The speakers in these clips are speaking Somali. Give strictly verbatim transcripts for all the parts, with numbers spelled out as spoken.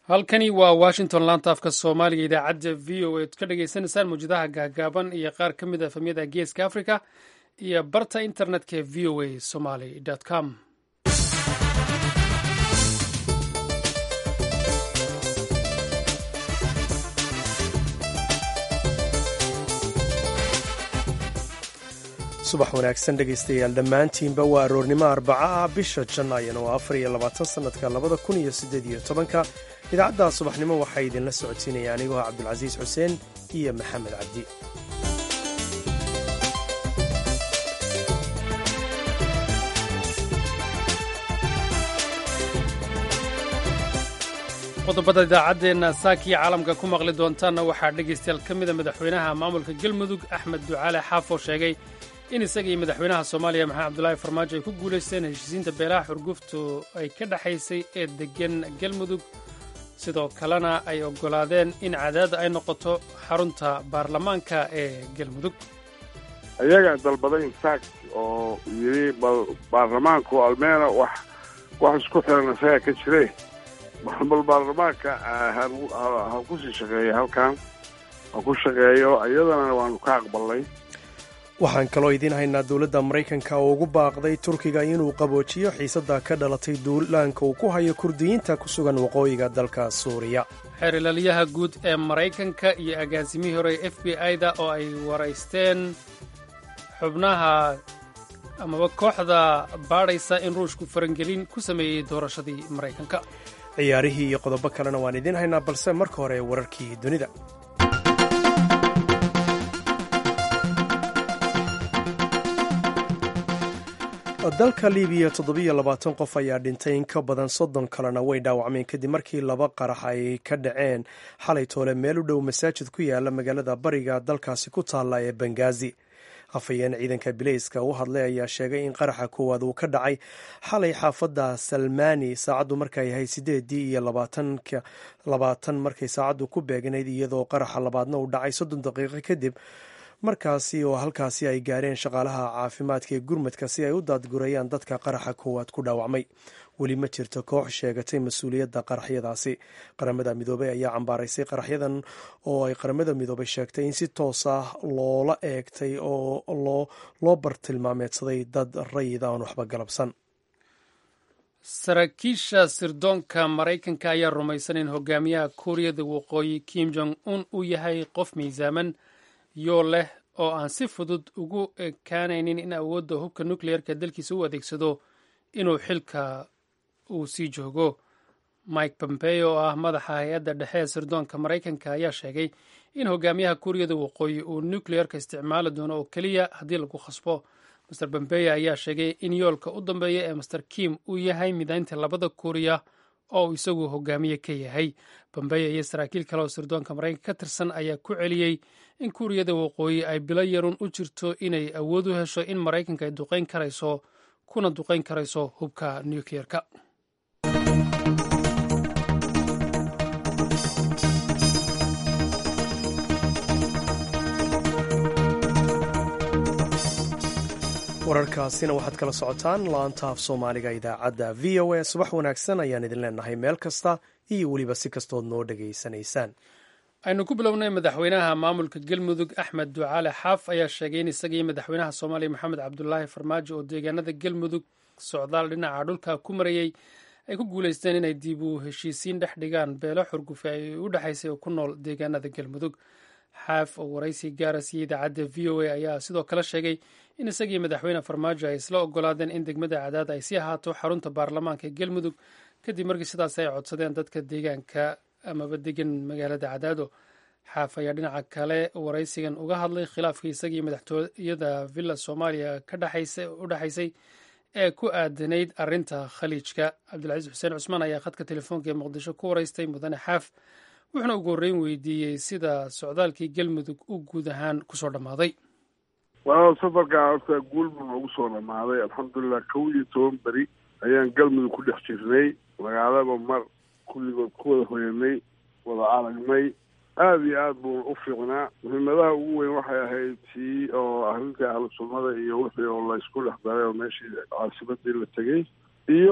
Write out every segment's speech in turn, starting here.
halkani waa washington laanta afka soomaaliga idaacadda v o ead ka dhagaysanaysaan mawjadaha gaagaaban iyo qaar ka mid a efamyada geeska africa iyo barta internetka ee v o a somaly com subax wanaagsan dhegaystayaal dhammaantiinba waa aroornimo arbaca ah bisha janaayana waa afar iyo labaatan sannadka labada kun iyo siddeed iyo tobanka idaacadda subaxnimo waxaa idinla socodsiinaya anigoo ah cabdulcasiis xuseen iyo maxamed cabdi qodobada idaacaddeenna saakiya caalamka ku maqli doontaanna waxaa dhegaystayaal ka mida madaxweynaha maamulka galmudug axmed ducaale xaafoo sheegay in isaga iyo madaxweynaha soomaaliya maxamed cabdulaahi farmaajo ay ku guulaysteen heshiisiinta beelaha xurguftu ay ka dhexaysay ee deggan galmudug sidoo kalena ay oggolaadeen in cadaadda ay noqoto xarunta baarlamaanka ee galmudug ayagaa dalbaday infaak oo yidhi bal baarlamaanku almeena wax wax isku xiran isagaa ka jire bal baarlamaanka ha ku sii shaqeeyo halkan ha ku shaqeeyo iyadana waanu ka aqbalnay waxaan kaloo idiin haynaa dowladda maraykanka oo ugu baaqday turkiga inuu qaboojiyo xiisadda ka dhalatay duulaanka uu ku hayo kurdiyiinta ku sugan waqooyiga dalka suuriya xeer ilaaliyaha guud ee maraykanka iyo agaasimihii hore f b i-da oo ay waraysteen xubnaha amaba kooxda baadhaysa in ruushku farangelin ku sameeyey doorashadii maraykanka ciyaarihii iyo qodobo kalena waan idiin haynaa balse marka hore wararkii dunida dalka libiya toddobiyo labaatan qof ayaa dhintay in ka badan soddon kalena way dhaawacmeen kadib markii laba qarax ay ka dhaceen xalay toole meel u dhow masaajid ku yaala magaalada bariga dalkaasi ku taalla ee bengaazi afhayeen ciidanka bileyska u hadlay ayaa sheegay in qaraxa koowaad uu ka dhacay xalay xaafadda salmani saacaddu markay ahayd sideedii iyo labaatanka labaatan markay saacaddu ku beegnayd iyadoo qaraxa labaadna uu dhacay soddon daqiiqo kadib markaasi oo halkaasi ay gaareen shaqaalaha caafimaadka ee gurmadka si ay u daadgurayaan dadka qaraxa koowaad ku dhaawacmay weli ma jirto koox sheegatay mas-uuliyadda qaraxyadaasi qaramada midoobey ayaa cambaaraysay qaraxyadan oo ay qaramada midoobey sheegtay in si toos ah loola eegtay oo loo bartilmaameedsaday dad rayid aan waxba galabsan saraakiisha sirdoonka maraykanka ayaa rumaysan in hogaamiyaha kuuriyada waqooyi kim jong un uu yahay qof miisaaman yoo leh oo aan si fudud ugu ekaanaynin in awoodda hubka nukliyeerka dalkiisa u adeegsado inuu xilka uu sii joogo mike pompeo oo ah madaxa hay-adda dhexe ee sirdoonka maraykanka ayaa sheegay in hogaamiyaha kuuriyada waqooyi uu nukliyeerka isticmaali doono oo keliya haddii lagu khasbo master pompeo ayaa sheegay in yoolka u dambeeya ee master kim uu yahay midaynta labada kuuriya oo uu isagu hogaamiye ka yahay pompeo iyo saraakiil kale oo sirdoonka maraykanka ka tirsan ayaa ku celiyey in kuuriyada waqooyi ay bilo yarun u jirto inay awood u hesho in maraykanka ay duqayn karayso kuna duqayn karayso hubka nukliyeerka wararkaasina waxaad kala socotaan laanta af soomaaliga idaacadda v o a subax wanaagsan ayaan idin leenahay meel kasta iyo weliba si kastood noo dhegaysanaysaan aynu ku bilownay madaxweynaha maamulka galmudug axmed ducaale xaaf ayaa sheegay in isagii madaxweynaha soomaaliya maxamed cabdulaahi farmaajo oo deegaanada galmudug socdaal dhinaca dhulka ku marayey ay ku guulaysteen inay dib u heshiisiin dhex dhigaan beelo xurgufe ay u dhexaysay oo ku nool deegaanada galmudug xaaf oo waraysi gaara siiyey idaacadda v o a ayaa sidoo kale sheegay in isagii madaxweyne farmaajo ay isla ogolaadeen in degmada cadaad ay sii ahaato xarunta baarlamaanka ee galmudug kadib markii sidaas ay codsadeen dadka deegaanka amaba degan magaalada cadaado xaaf ayaa dhinaca kale waraysigan uga hadlay khilaafkii isagii madaxtooyada villa soomaaliya u dhexaysay ee ku aadanayd arinta khaliijka cabdilcasiis xuseen cusmaan ayaa khadka telefoonka ee muqdisho ku waraystay mudane xaaf wuxuuna ugu horreyn weydiiyey sida socdaalkii galmudug u guud ahaan kusoo dhammaaday waa safarkaa horta guulba noogu soo dhammaaday alxamdulilah kow iyo toban beri ayaan galmudug ku dhex jirnay magaalaba mar kulligood ku wada hoyanay wada aragnay aada iyo aada buu u fiicnaa muhiimadaha ugu weyn waxay ahayd tii oo arrintii ahlu sunnada iyo wixii oo laysku dhex daray oo meeshii caasimadii la tegey iyo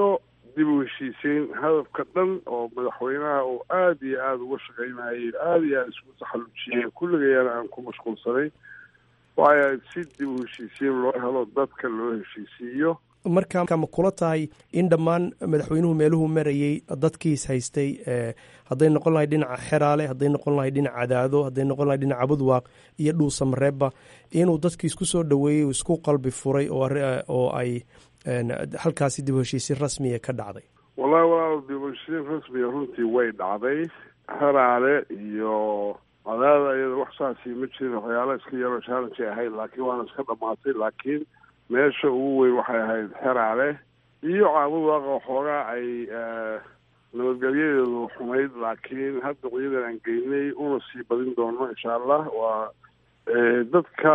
dib u heshiisiin hadafka dhan oo madaxweynaha oo aada iyo aada uga shaqaynayay aada iyo aada isku taxallujiyeen kulligayana aan ku mashquulsanay waayo si dib u heshiisiin loo helo dadka loo heshiisiiyo marka ma kula tahay in dhammaan madaxweynuhu meeluhu marayey dadkiis haystay hadday noqon lahay dhinaca xeraale hadday noqon lahay dhinaca cadaado hadday noqon lahay dhinaca budwaaq iyo dhuusamareebba inuu dadkiis ku soo dhoweeyey isku qalbi furay oo ay halkaasi dib u heshiisiin rasmiya ka dhacday wallahi walaal dib u heshiisiin rasmiya runtii way dhacday xeraale iyo cadaada iyada wax saasi ma jirin waxyaala iska yaroo challenge ahayd laakiin waana iska dhamaatay laakiin meesha ugu weyn waxay ahayd xeraale iyo caabudwaaqa xoogaa ay nabadgelyadeedu xumayd laakiin hadda ciidan aan geynay una sii badin doono insha allah waa dadka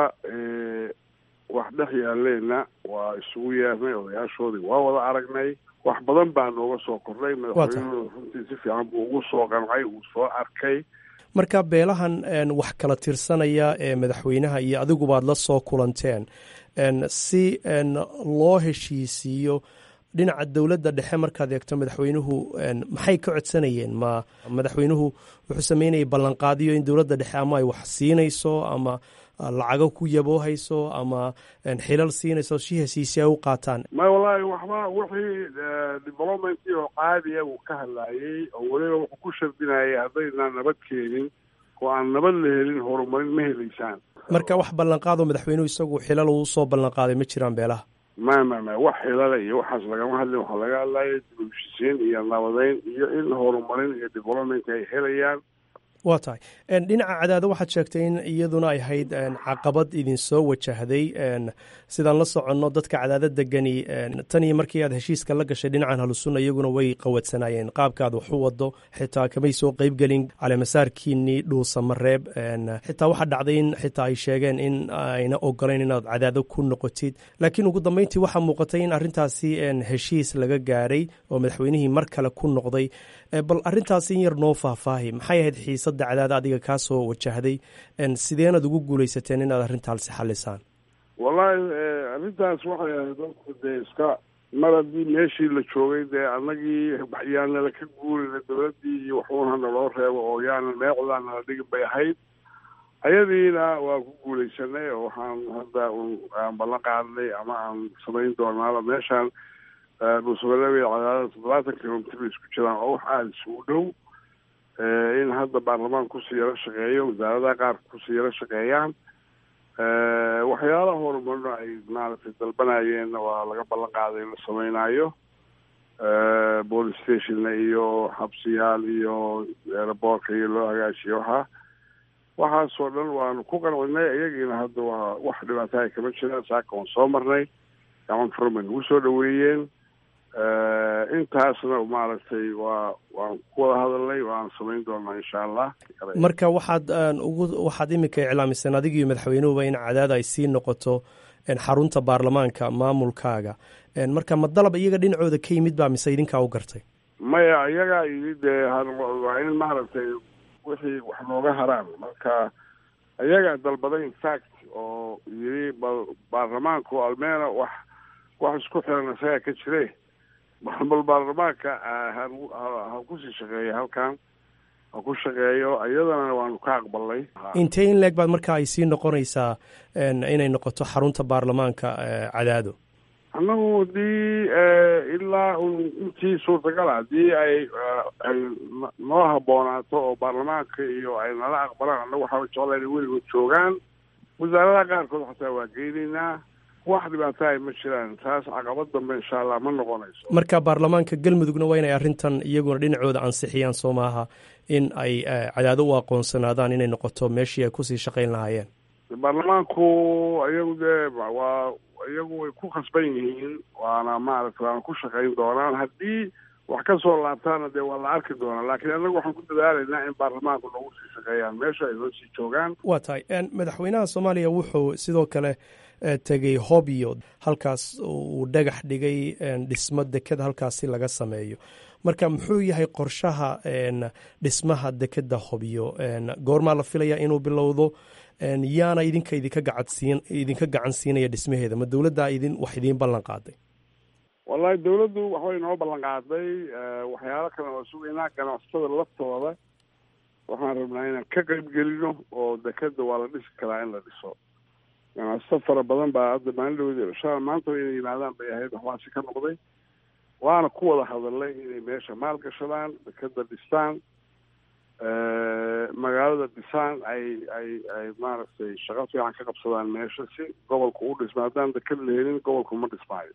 wax dhex yaaleenna waa isugu yeernay odayaashoodii waa wada aragnay wax badan baa nooga soo kordhay madaxweynuhu runtii si fiican buu ugu soo qancay uu soo arkay marka beelahan wax kala tirsanaya ee madaxweynaha iyo adigubaad la soo kulanteen si loo heshiisiiyo dhinaca dowladda dhexe markaad eegto madaxweynuhu maxay ka codsanayeen ma madaxweynuhu wuxuu sameynayay ballanqaadiyo in dowladda dhexe ama ay wax siinayso ama lacago ku yaboohayso ama xilal siinayso si heshiisi ay u qaataan ma wallaahi waxba wixii developmentii oo caadiya uu ka hadlaayey oo weliba wuxuu ku shardinayay haddaynaan nabad keenin oo aan nabad la helin horumarin ma helaysaan marka wax ballanqaado madaxweynuhu isagu xilal uu soo ballanqaaday ma jiraan beelaha ma ma ma wax xilale iyo waxaas lagama hadlin waxaa laga hadlayay dib u heshiisiin iyo nabadeyn iyo in horumarin iyo development ay helayaan waa tahay dhinaca cadaado waxaad sheegtay in iyaduna ay ahayd caqabad idinsoo wajahday sidaan la soconno dadka cadaado degani tan iyo markii aad heshiiska la gashay dhinacan halusunna iyaguna way qawadsanaayeen qaabkaad wax u wado xitaa kamay soo qeybgelin caleemasaarkiinii dhuusamareeb xitaa waxaa dhacday in xitaa ay sheegeen in ayna ogolayn inaad cadaado ku noqotid laakiin ugu dambeyntii waxaa muuqatay in arrintaasi heshiis laga gaaray oo madaxweynihii mar kale ku noqday bal arrintaasi in yar noo faahfaahi maxay ahayd xiisadda cadaada adiga kaa soo wajahday sideenaad ugu guulaysateen inaad arrintaasi xalisaan wallaahi arrintaas waxay ahayd dadku dee iska mar haddii meeshii la joogay dee annagii yaanala ka guurina dowladdii iyo waxuuna naloo reebo oo yaana meecdaa nala dhigin bay ahayd ayadiina waa ku guulaysanay oo waxaan hadda aan ballan qaadnay ama aan samayn doonaaba meeshaan dhuusamareeb iyo cadaadada toddobaatan kilomitr bay isku jiraan oo wax aada isugu dhow in hadda baarlamaan kusii yaro shaqeeyo wasaaradaha qaar kusii yaro shaqeeyaan waxyaalaha horumarno ay maaragtay dalbanayeenna waa laga ballan qaaday in la sameynaayo police stationna iyo xabsiyaal iyo aeroboortka iyo loo hagaashiyo waxaa waxaasoo dhan waanu ku qancinay iyagiina hadda waa wax dhibaataha kama jiraan saaka waan soo marnay gacan furmay nagu soo dhaweeyeen intaasna maaragtay waa waan ku wada hadalnay waan samayn doonaa insha allah marka waxaad ugu waxaad iminka iclaamiseen adigiiyo madaxweynuhuba in cadaada ay sii noqoto xarunta baarlamaanka maamulkaaga marka ma dalab iyaga dhinacooda ka yimid baa mise idinkaa u gartay maya iyagaa yimid dee waa in maaragtay wixii wax nooga haraan marka iyagaa dalbaday infact oo yiri baarlamaanku almeena wax wax isku xiran isagaa ka jire bal baarlamaanka ha kusii shaqeeya halkan ha ku shaqeeyo iyadana waanu ka aqbalnay intee in leeg baad marka ay sii noqonaysaa inay noqoto xarunta baarlamaanka cadaado annagu haddii ilaa intii suurtagal ah haddii ay ay noo habboonaato oo baarlamaanka iyo ay nala aqbalaan annagu waxaa jecla inay weligood joogaan wasaaradaha qaarkood xataa waa geynaynaa wax dhibaato ay ma jiraan taas caqabad dambe insha allah ma noqonayso marka baarlamaanka galmudugna waa inay arrintan iyaguna dhinacooda ansixiyaan soo maaha in ay cadaado u aqoonsanaadaan inay noqoto meeshii ay kusii shaqayn lahaayeen baarlamaanku iyagu dee waa iyagu way ku khasban yihiin waana maaragtay waana ku shaqayn doonaan haddii wax ka soo laabtaana dee waa la arki doonaa laakiin annagu waxaan ku dadaalaynaa in baarlamaanku noogu sii shaqeeyaan meesha ay noo sii joogaan waa tahay madaxweynaha soomaaliya wuxuu sidoo kale tegey hobyo halkaas uu dhagax dhigay dhismo deked halkaasi laga sameeyo marka muxuu yahay qorshaha dhismaha dekeda hobyo goormaa la filayaa inuu bilowdo yaana idinka idinka gacansiin idinka gacan siinaya dhismaheeda ma dowladdaa idin wax idiin ballan qaaday wallahi dawladdu waxbay noo ballan qaaday waxyaalo kale oo sugaynaa ganacsatada laftooda waxaan rabnaa inaan ka qayb gelino oo dekeda waa la dhisi karaa in la dhiso ganacsato fara badan baa hadda maalindhawd sha maanta inay yimaadaan bay ahayd waxbaasi ka noqday waana ku wada hadalay inay meesha maal gashadaan dekeda dhistaan magaalada dhisaan ay ay ay maaragtay shaqo fiican ka qabsadaan meesha si gobolka u dhisma haddaan deked la helin gobolku ma dhismaayo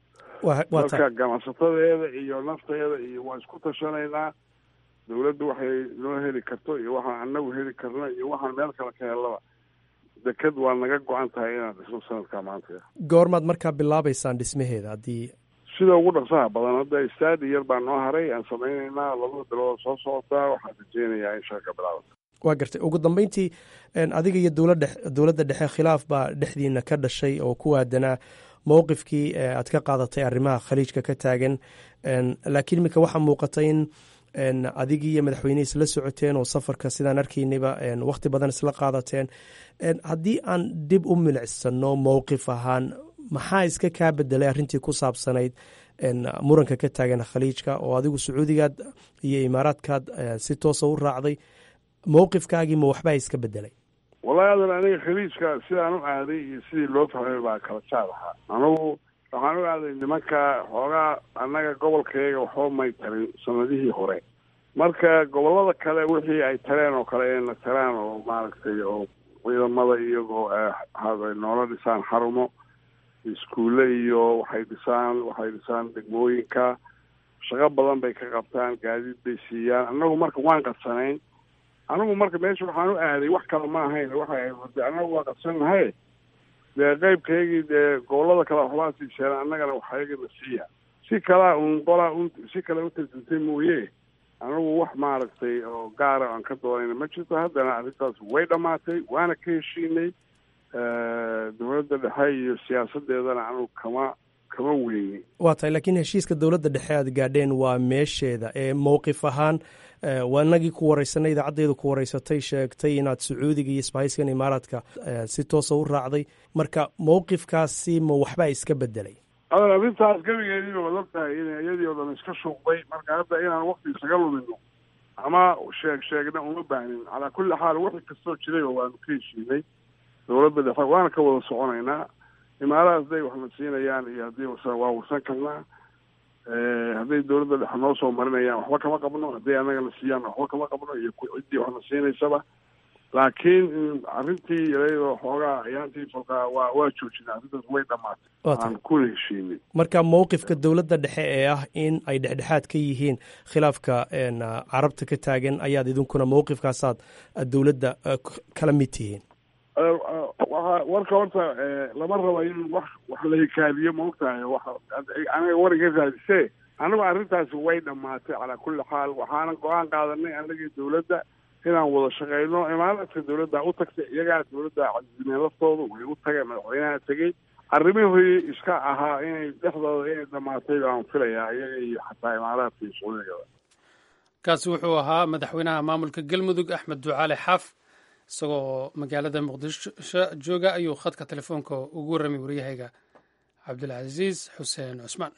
marka ganacsatadeeda iyo nafteeda iyo waan isku tashanaynaa dawladdu waxay noo heli karto iyo waxaan anagu heli karno iyo waxaan meel kale ka helaba deked waa naga go-an tahay inaan dhisno sanadka maanta. goormaad markaa bilaabaysaan dhismaheeda? haddii sida ugu dhaqsaha badan hadda istaadi yar baa noo haray aan samaynaynaa labada bilood soo socotaa waxaan rajeynayaa in shaka bilaabata. waa gartay. ugu dambeyntii adiga iyo dowladda dowladda dhexe khilaaf baa dhexdiina ka dhashay oo ku aadanaa mowqifkii aad ka qaadatay arrimaha khaliijka ka taagan, laakiin iminka waxaa muuqata in adigii iyo madaxweynihii isla socoteen oo safarka sidaan arkaynayba wakti badan isla qaadateen. haddii aan dib u milicsano mowqif ahaan, maxaa iska kaa bedelay arrintii ku saabsanayd muranka ka taagan khaliijka oo adigu sacuudigaad iyo imaaraadkaad si toosa u raacday? mowqifkaagii ma waxbaa iska bedelay? wallahi adan aniga khaliijka sidaan u aaday iyo sidii loo fahmay baa kala jaad ahaa. anigu waxaan u aaday nimanka xoogaa annaga gobolkayga waxba may tarin sanadihii hore, marka gobolada kale wixii ay tareen oo kale ayna taraan oo maaragtay oo ciidamada iyagoo noola dhisaan xarumo iskuulle iyo waxay dhisaan waxay dhisaan degmooyinka shaqo badan bay ka qabtaan, gaadiid bay siiyaan. annagu marka waan qadsanayn anigu marka meesha waxaan u aaday wax kale ma ahayn waxay annagu waa qadsanahay dee qaybkaygii dee gobolada kale waxbaa siiseen annagana waxayagana siiya si kalaa un qolaa un si kale u tarjintay mooye anigu wax maaragtay oo gaara aan ka doonayna ma jirto. haddana arrintaas way dhammaatay waana ka heshiinay dowladda dhexe iyo siyaasadeedana anigu kama kama weyni. waa tahay, laakiin heshiiska dowladda dhexe aad gaadheen waa meesheeda ee mowqif ahaan waa inagii ku wareysanay idaacaddeedu ku wareysatay sheegtay inaad sacuudiga iyo isbahayskan imaaraadka si toosa u raacday, marka mowqifkaasi ma waxbaa iska bedelay? adan arrintaas gebigeediiba wad og tahay in iyadii oo dhan iska shuuqday, marka hadda inaan wakti isaga lumino ama sheeg sheegna uma baahnin. calaa kulli xaal wixii kastoo jirayba waanu ka heshiinay dowladda dhexe waana ka wada soconaynaa. imaaraha hadday waxna siinayaan iyo haddii waa warsan karnaa, hadday dowladda dhexe noo soo marinayaan waxba kama qabno, hadday annagana siiyaan waxba kama qabno iyo ciddii waxna siinaysaba. laakiin arrintii iyadoo xoogaa ayaantii falkaa waa waa joojinay, arrintaas way dhamaatay aan kuna heshiinay. marka mowqifka dowladda dhexe ee ah in ay dhexdhexaad ka yihiin khilaafka carabta ka taagan ayaad idinkuna mowqifkaasaad dowladda kala mid tihiin? waa warka horta lama raba in wax wax la hikaadiyo maogtahay wa aniga war iga raadise anigu arrintaasi way dhamaatay calaa kulli xaal. waxaana go-aan qaadanay anagii dowladda inaan wada shaqeyno. imaaraadka dowladda u tagtay, iyagaa dowladda cazimeen laftooda way u tageen, madaxweynaha tegey. arrimihii iska ahaa inay dhexdooda inay dhamaatay baan filayaa iyaga iyo xataa imaaraadka iyo sacuudigaba. kaasi wuxuu ahaa madaxweynaha maamulka galmudug axmed ducaale xaaf, isagoo magaalada muqdisho jooga ayuu khadka telefoonka ugu warramay waryahayga cabdilcasiis xuseen cusmaan.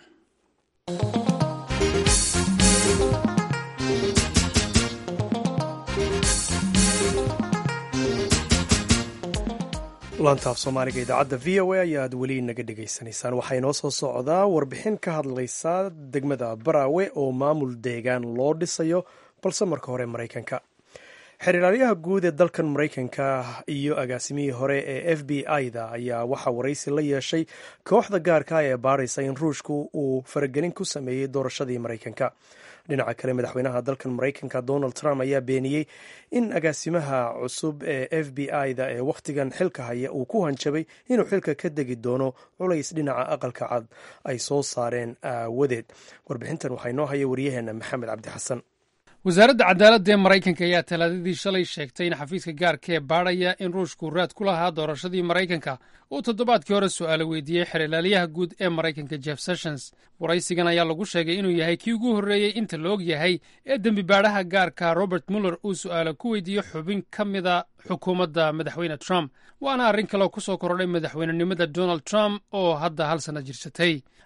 laantaaf soomaaliga idaacadda v o a ayaad weli naga dhegaysanaysaan. waxaa inoo soo socdaa warbixin ka hadlaysa degmada baraawe oo maamul deegaan loo dhisayo, balse marka hore maraykanka. xiriiraalyaha guud ee dalkan maraykanka iyo agaasimihii hore ee f b i-da ayaa waxaa waraysi la yeeshay kooxda gaarka ee baaraysa in ruushku uu faragelin ku sameeyey doorashadii maraykanka. dhinaca kale madaxweynaha dalkan maraykanka donald trump ayaa beeniyey in agaasimaha cusub ee f b i-da ee wakhtigan xilka haya uu ku hanjabay inuu xilka ka degi doono culays dhinaca aqalka cad ay soo saareen aawadeed. warbixintan waxaa inoo haya waryaheena maxamed cabdi xasan. wasaaradda cadaaladda ee maraykanka ayaa talaadadii shalay sheegtay in xafiiska gaarka ee baadhaya in ruushku raad ku lahaa doorashadii maraykanka uu toddobaadkii hore su'aalo weydiiyey xiriiraalyaha guud ee maraykanka jeff sessions. waraysigan ayaa lagu sheegay inuu yahay kii ugu horreeyey inta la og yahay ee dembi baadhaha gaarka robert muller uu su'aalo ku weydiiyo xubin ka mida xukuumadda madaxweyne trump. waana arrin kaleo ku soo korodhay madaxweynenimada donald trump oo hadda hal sanno jirsatay.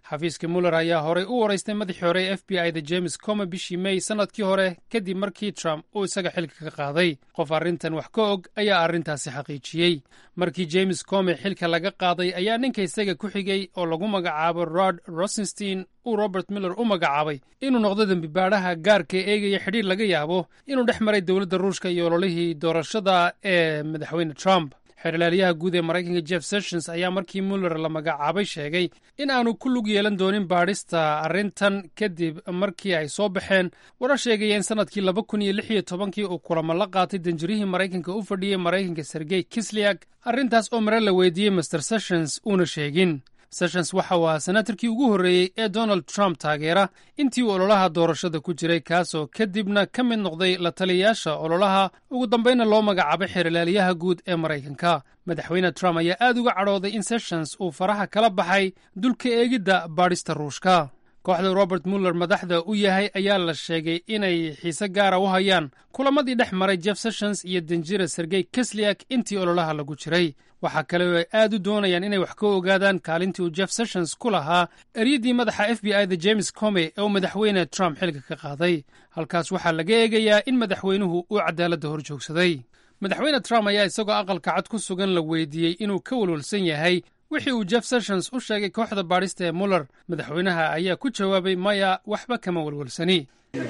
xafiiska muller ayaa horey u waraystay madaxii hore ee f b i da james comey bishii may sannadkii hore kadib markii trump uu isaga xilka ka qaaday qof arrintan wax ka og ayaa arrintaasi xaqiijiyey markii james comey xilka laga qaaday ayaa ninka isaga ku xigay oo lagu magacaabo rod rosenstein uu robert miller u magacaabay inuu noqdo dembibaadhaha gaarka eegaya xidhiir laga yaabo inuu dhex maray dowladda ruushka iyo ololihii doorashada ee madaxweyne trump xeerlaaliyaha guud ee maraykanka jeff sessions ayaa markii muller la magacaabay sheegay in aanu ku lug yeelan doonin baadhista arrintan kadib markii ay soo baxeen warar sheegaya in sannadkii laba kun iyo lix iyo tobankii uu kulamo la qaatay danjirihii maraykanka u fadhiyey maraykanka sergey kisliak arrintaas oo mare la weydiiyey master sessions uuna sheegin sessions waxa uu ahaa senatarkii ugu horreeyey ee donald trump taageera intii uu ololaha doorashada ku jiray kaasoo kadibna ka mid noqday la taliyayaasha ololaha ugu dambayna loo magacaabay xeerlaaliyaha guud ee maraykanka madaxweyne trump ayaa aad uga cadhooday in sessions uu faraha kala baxay dulka eegidda baadhista ruushka kooxda robert muller madaxda u yahay ayaa la sheegay inay xiise gaara u hayaan kulamadii dhex maray jeff sessions iyo danjira sergey kisliak intii ololaha lagu jiray waxaa kale oo ay aad u doonayaan inay wax ka ogaadaan kaalintii uu jeff sessions ku lahaa eryadii madaxa f b i da james comey ee uu madaxweyne trump xilka ka qaaday halkaas waxaa laga eegayaa in madaxweynuhu uu cadaaladda hor joogsaday madaxweyne trump ayaa isagoo aqalka cad ku sugan la weydiiyey inuu ka walwalsan yahay wixii uu jeff sessions u sheegay kooxda baadhista ee muller madaxweynaha ayaa ku jawaabay maya waxba kama walwalsani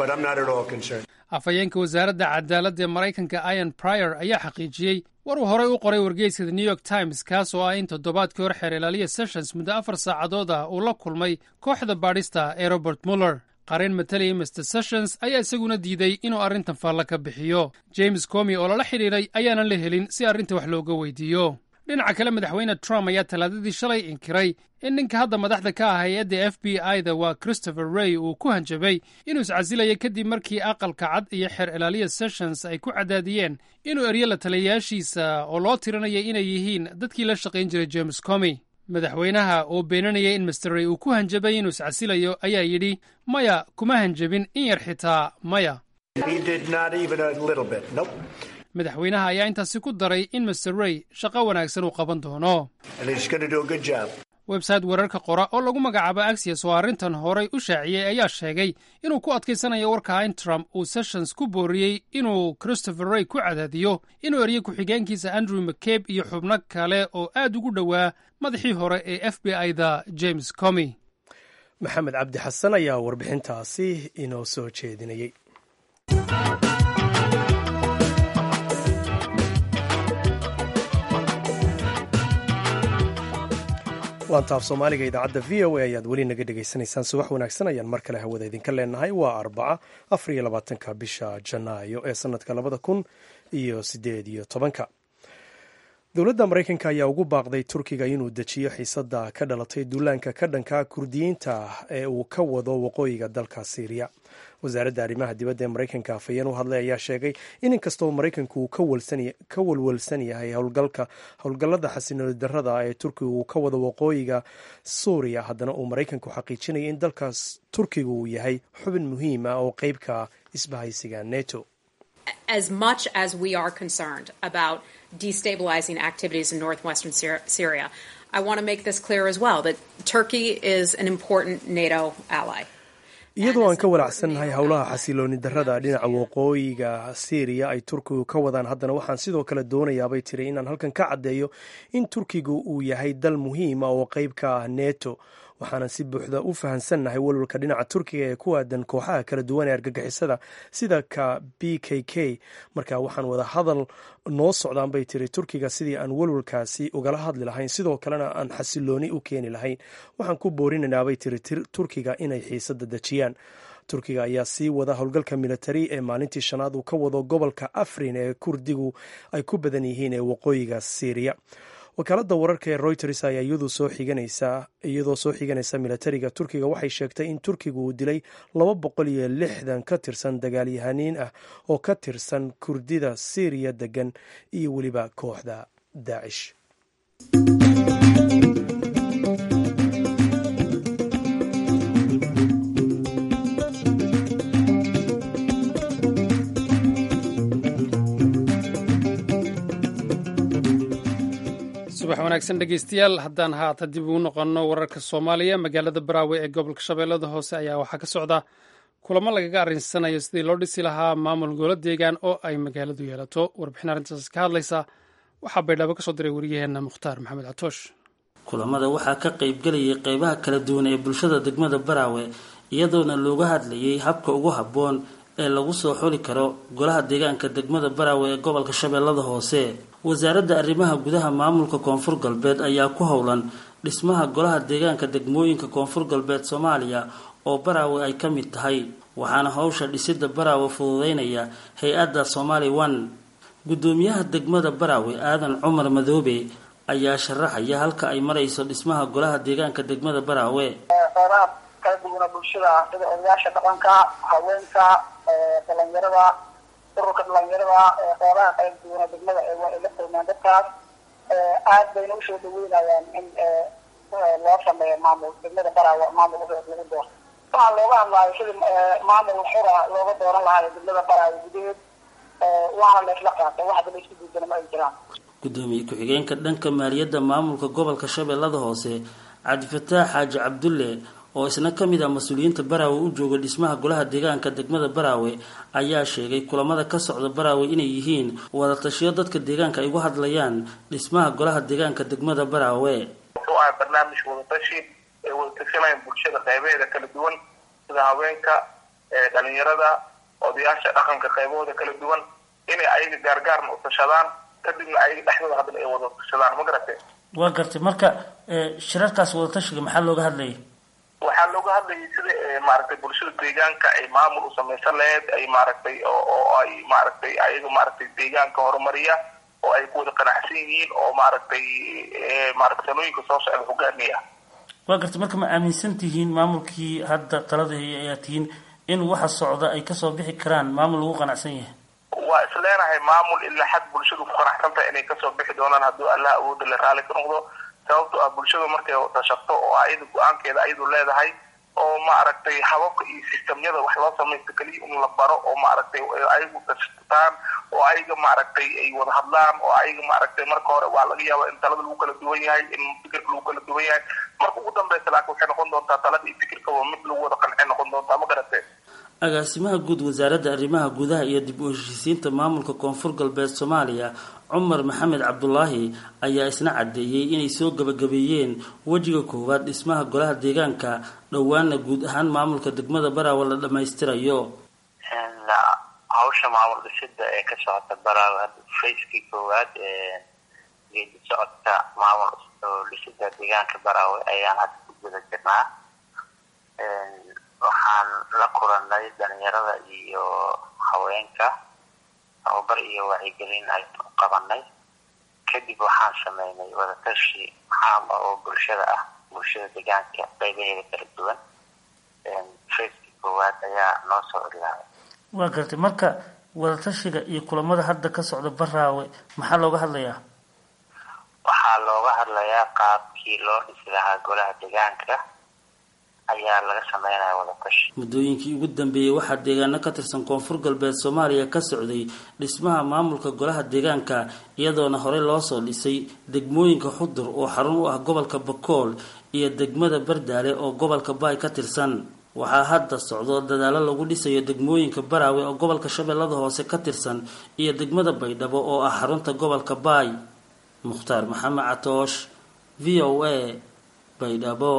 afhayeenka wasaaradda cadaaladda ee maraykanka ian pryor ayaa xaqiijiyey war uu horey u qoray wargeyska the new york times kaas oo ah in toddobaadkii hore xeerlaaliya sessions muddo afar saacadood ah uu la kulmay kooxda baadhista ee robert muller qareen matalayay master sessions ayaa isaguna diiday inuu arrintan faallo ka bixiyo james comey oo lala xidhiidhay ayaanan la helin si arrinta wax looga weydiiyo dhinaca kale madaxweyne trump ayaa talaadadii shalay inkiray in ninka hadda madaxda ka ah hay-adda f b i da waa christopher rey uu ku hanjabay inuu iscasilayay kadib markii aqalka cad iyo xeer ilaaliya sessions ay ku cadaadiyeen inuu eryo la taliyayaashiisa oo loo tirinayay inay yihiin dadkii la shaqayn jiray james comey madaxweynaha oo beenanayay in master rey uu ku hanjabay inuu iscasilayo ayaa yidhi maya kuma hanjabin in yar xitaa maya madaxweynaha ayaa intaasi ku daray in master rey shaqo wanaagsan uu qaban doono website wararka qora oo lagu magacaabo axios oo arrintan horay u shaaciyey ayaa sheegay inuu ku adkaysanayo warka in trump uu sessions ku booriyey inuu christopher rey ku cadaadiyo inuu eryo ku-xigeenkiisa andrew mccabe iyo xubno kale oo aad ugu dhowaa madaxii hore ee f b i da james comey maxamed cabdi xasan ayaa warbixintaasi inoo soo jeedinayey laantaaf soomaaliga idaacadda v o a ayaad weli naga dhegaysanaysaan subax wanaagsan ayaan mar kale hawada idinka leenahay waa arbaca afar iyo labaatanka bisha janaayo ee sanadka labada kun iyo sideed iyo tobanka dowladda maraykanka ayaa ugu baaqday turkiga inuu dejiyo xiisadda ka dhalatay duulaanka ka dhanka kurdiyiinta ee uu ka wado waqooyiga dalka siiriya wasaaradda arrimaha dibadda ee maraykanka afhayeen u hadlay ayaa sheegay in inkastoo maraykanku uu ka walwalsan yahay howlgalka howlgallada xasinooni darrada ee turkiga uu ka wado waqooyiga suuriya haddana uu maraykanku xaqiijinaya in dalkaas turkiga uu yahay xubin muhiim ah oo qeybka isbahaysiga neto As much as we are concerned about destabilizing activities in northwestern Syria, I want to make this clear as well, that Turkey is an important NATO ally. iyadoo aan ka walacsannahay howlaha xasilooni darrada dhinaca waqooyiga syriya ay turkigu ka wadaan haddana waxaan sidoo kale doonayaabay tiri inaan halkan ka caddeeyo in turkigu uu yahay dal muhiima oo qeyb ka ah neto waxaanan si buuxda u fahansannahay walwalka dhinaca turkiga ee ku aadan kooxaha kala duwan ee argagixisada sida ka b k k marka waxaan wada hadal noo socdaan bay tiri turkiga sidii aan walwalkaasi ugala hadli lahayn sidoo kalena aan xasilooni u keeni lahayn waxaan ku boorinaynaa bay tiri turkiga inay xiisadda dejiyaan turkiga ayaa sii wada howlgalka militari ee maalintii shanaad uu ka wado gobolka afrin ee kurdigu ay ku badan yihiin ee waqooyiga syriya wakaaladda wararka ee reuters ayaa iyadoo soo xiganaysa iyadoo soo xiganaysa militariga turkiga waxay sheegtay in turkiga uu dilay laba boqol iyo lixdan ka tirsan dagaalyahaniin ah oo ka tirsan kurdida syriya degan iyo weliba kooxda daacish subax wanaagsan dhegeystayaal. haddaan haata dib ugu noqonno wararka soomaaliya, magaalada baraawe ee gobolka shabeellada hoose ayaa waxaa ka socda kulamo lagaga arrinsanayo sidii loo dhisi lahaa maamul golo deegaan oo ay magaaladu yeelato. warbixin arrintaas ka hadlaysa waxaa baydhabo kasoo diray wariyaheenna mukhtaar maxamed catoosh. kulamada waxaa ka qaybgelayay qeybaha kala duwan ee bulshada degmada baraawe, iyadoona looga hadlayay habka ugu habboon ee lagu soo xuli karo golaha deegaanka degmada baraawe ee gobolka shabeellada hoose. wasaaradda arrimaha gudaha maamulka koonfur galbeed ayaa ku howlan dhismaha golaha deegaanka degmooyinka koonfur galbeed soomaaliya oo baraawe ay ka mid tahay, waxaana howsha dhisida baraawe fududeynaya hay-adda Somali One. gudoomiyaha degmada baraawe aadan cumar madoobe ayaa sharaxaya halka ay marayso dhismaha golaha deegaanka degmada baraawe. qeybaha kala duwan bulshada sida odayaasha dhaqanka, haweenka, dhalinyarada, ururka dhalinyarada, qeybaha kala duwan degmada ee waa la kulmaan dadkaas aad bayna usoo dhaweynayaan in loo sameeyo maamul degmada baraawe maamul lagu doorto. waxaa looga hadlayo sidii maamul xura looga dooran lahaa degmada baraawe gudaheed, waana la isla qaatay waxba la isku diidana ma ay jiraan. gudoomiye ku-xigeenka dhanka maaliyadda maamulka gobolka shabeellada hoose cabdifataax xaaji cabdulle oo isna ka mid ah mas-uuliyiinta baraawe u jooga dhismaha golaha deegaanka degmada baraawe ayaa sheegay kulamada ka socda baraawe inay yihiin wadatashiyo dadka deegaanka ay uga hadlayaan dhismaha golaha deegaanka degmada baraawe. wuxuu ahaa barnaamij wadatashi ee wadatashanaya bulshada qeybaheeda kala duwan sida haweenka, dhalinyarada, odayaasha dhaqanka qeybahooda kala duwan inay ayaga gaargaarna u tashadaan, kadibna ayaga dhexdooda haddana ay wada tashadaan. ma garatay? waa gartay. marka shirarkaas wadatashiga maxaa looga hadlayay? waxaa looga hadlayay sida maaragtay bulshada deegaanka ay maamul u samaysan lahayd, ay maaragtay oo ay maaragtay ayaga maaragtay deegaanka horumariya oo ay ku wada qanacsan yihiin oo maaragtay maaragtay sanooyinka soo socda hogaamiya. waa gartay. marka ma aaminsan tihiin maamulkii hadda talada hayay ayaa tihiin in waxa socda ay kasoo bixi karaan maamul lagu qanacsan yahay? waa isleenahay maamul ilaa xad bulshadu ku qanacsantahay inay kasoo bixi doonaan hadduu allah awooda la raali ka noqdo. sababto ah bulshada markay tashato oo ayada go-aankeeda ayadu leedahay oo maaragtay hababka iyo sistamyada wax loo samaysto keliya in la baro oo maaragtay ayagu tashataan oo ayaga maaragtay ay wada hadlaan oo ayaga maaragtay marka hore waa laga yaaba in talada lagu kala duwan yahay, in fikirka lagu kala duwan yahay. marka ugu dambeysa laakiin waxay noqon doontaa talada iyo fikirka waa mid lagu wada qancay noqon doontaa. ma garatay? agaasimaha guud wasaaradda arrimaha gudaha iyo dib u heshiisiinta maamulka koonfur galbeed soomaaliya cumar maxamed cabdulaahi ayaa isna cadeeyey inay soo gabagabeeyeen wejiga koowaad dhismaha golaha deegaanka, dhowaana guud ahaan maamulka degmada baraawe la dhamaystirayo. hawsha maamul dhisida ee ka socota baraawe fayskii koowaad ee geedi socodka maamul dhisida deegaanka baraawe ayaan hadda ku guda jirnaa. waxaan la kulanay dhalinyarada iyo haweenka tababar iyo wacyigelin ay qabanay. kadib waxaan sameynay wadatashi caam ah oo bulshada ah bulshada deegaanka qeybaheeda kala duwan. fayskii koowaad ayaa noo soo ilaaway. waa gartay. marka wadatashiga iyo kulamada hadda ka socda baraawe maxaa looga hadlayaa? waxaa looga hadlayaa qaabkii loo dhisi lahaa golaha deegaanka ayaa laga sameynaya wadatashi. muddooyinkii ugu dambeeyey waxaa deegaano ka tirsan koonfur galbeed soomaaliya ka socday dhismaha maamulka golaha deegaanka, iyadoona horey loo soo dhisay degmooyinka xudur oo xarun u ah gobolka bakool iyo degmada bardaale oo gobolka baay ka tirsan. waxaa hadda socdo dadaalo lagu dhisayo degmooyinka baraawe oo gobolka shabeellada hoose ka tirsan iyo degmada baydhabo oo ah xarunta gobolka baay. mukhtaar maxamed catoosh, v o a, baydhabo.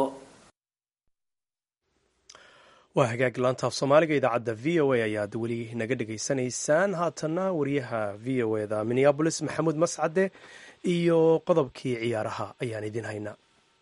waa hagaag laanta af soomaaliga idaacadda v o a ayaad weli naga dhegaysanaysaan. haatana wariyaha v o e da minneabolis maxamuud mascade iyo qodobkii ciyaaraha ayaan idin haynaa.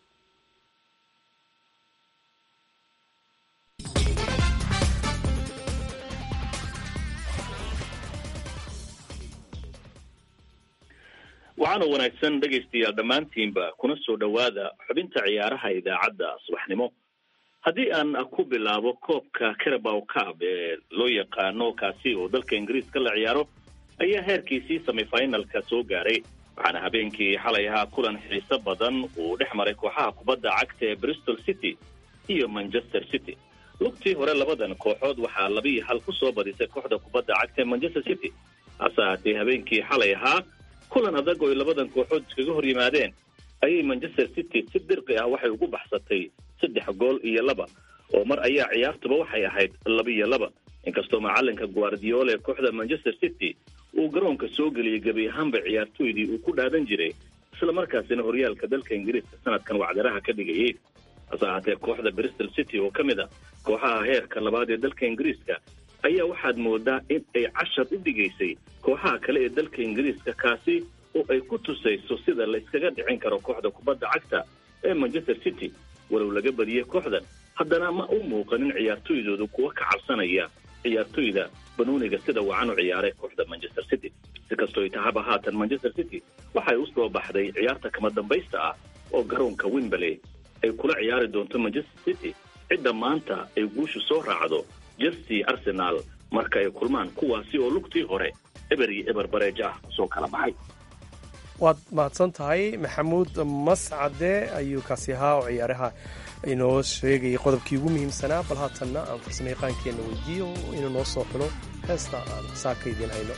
waxaana wanaagsan dhegaystayaal dhammaantiinba kuna soo dhowaada xubinta ciyaaraha idaacadda subaxnimo. haddii aan ku bilaabo koobka Carabao Cup ee loo yaqaano kaasi oo dalka Ingiriiska la ciyaaro ayaa heerkiisii semifinalka soo gaaray, waxaana habeenkii xalay ahaa kulan xiiso badan uu dhex maray kooxaha kubadda cagta ee Bristol City iyo Manchester City. lugtii hore labadan kooxood waxaa laba iyo hal ku soo badisay kooxda kubadda cagta ee Manchester City, hase haatee habeenkii xalay ahaa kulan adag oo labadan kooxood iskaga hor yimaadeen ayay manchester city si dirqi ah waxay ugu baxsatay saddex gool iyo laba oo mar ayaa ciyaartuba waxay ahayd laba iyo laba inkastoo macalinka guardiola ee kooxda manchester city uu garoonka soo geliyey gebi ahaanba ciyaartooydii uu ku dhaadan jiray isla markaasina horyaalka dalka ingiriiska sanadkan wacdaraha ka dhigayay hase ahaatee kooxda bristol city oo ka mid a kooxaha heerka labaad ee dalka ingiriiska ayaa waxaad moodaa in ay cashar u dhigaysay kooxaha kale ee dalka ingiriiska kaasi oo ay ku tusayso sida la iskaga dhicin karo kooxda kubadda cagta ee manchester city walow laga badiyey kooxdan haddana ma u muuqanin ciyaartooydoodu kuwa ka cabsanaya ciyaartooyda banuuniga sida wacan u ciyaaray kooxda manchester city si kastoo tahaba haatan manchester city waxay u soo baxday ciyaarta kama dambaysta ah oo garoonka Wembley ay kula ciyaari doonto manchester city cidda maanta ay guushu soo raacdo Chelsea Arsenal marka ay kulmaan kuwaasi oo lugtii hore eber iyo eber bareeja ah soo kala baxay waad mahadsan tahay maxamuud mascade ayuu kaasi ahaa oo ciyaaraha inoo sheegayay qodobkii ugu muhiimsanaa bal haatanna aan farsamayaqaankeenna weydiiyo inuu noo soo xulo heesta aan saaka idiin hayno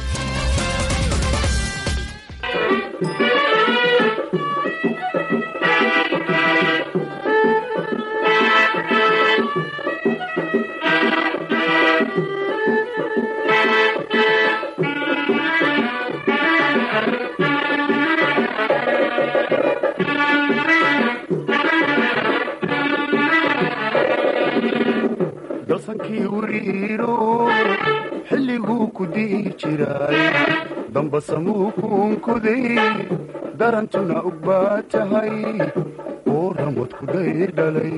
dalsankii wiriiro xilliguu ku di'i jiray dambasamuu kuunkuday darantuna ug baa tahay oo ramad ku dayr dhalay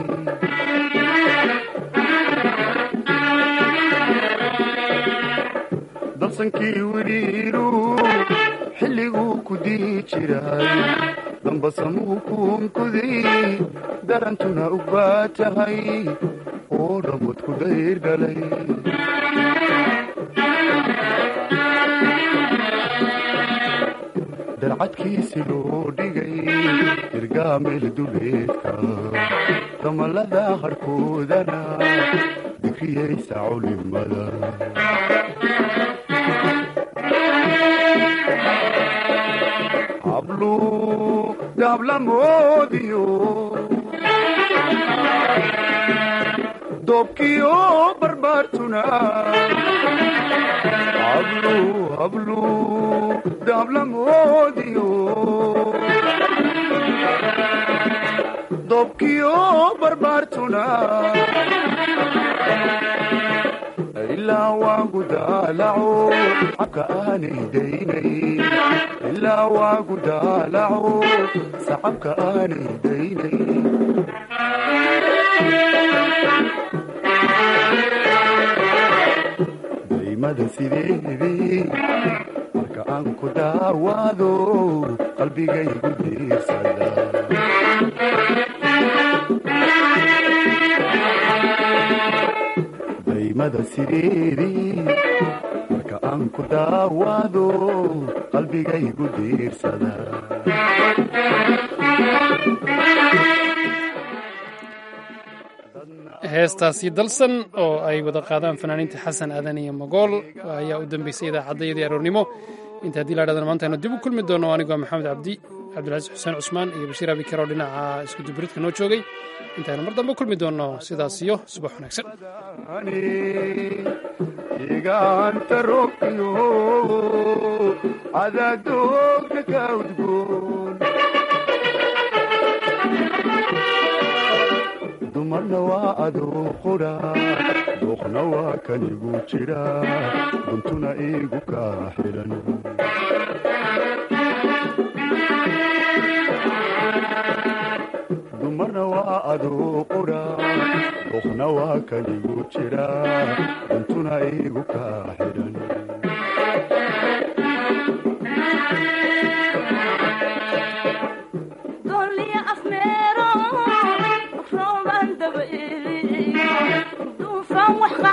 dalsankii wiriiro xilliguu ku di'i jiray dambasamuu kuunkuday darantuna ug baa tahay oo ramad ku dayr dhalay dalcadkiisi loo dhigay irgaamel duleedka damalada harkoodana dikriyaysa culimada hablu daablamoodiyo doobkiyo barbaartuna hablu hablu daablamoodiyo doobkiyo barbaartuna ilaa waagu daalaco cabka aanay daynay ilaa waagu daalaco sacabka aanay daynay daymada sideedii marka aan ku daawaado qalbigaygu diirsada daymada sideedii marka aan ku daawaado qalbigaygu diirsada heestaasi dalsan oo ay wada qaadaan fanaaniinta xasan aadan iyo magool ayaa u dambeysay idaacaddayadii aroornimo inta haddii la dhahdan maanta aynu dib u kulmi doono anigoo maxamed cabdi cabdilcasiis xuseen cusmaan iyo bashiir abikar oo dhinaca iskudubiridka noo joogay intaaynu mar dambe kulmi doonno sidaas iyo subax wanaagsan igaanta roobkiyo cadaadooga ka udgoon dumarna waa adoo qudha dooqna waa kanigu jira duntuna iigu kaa xidhan dumarna waa adoo qudha dooqna waa kanigu jira duntuna iigu kaa xidhan wax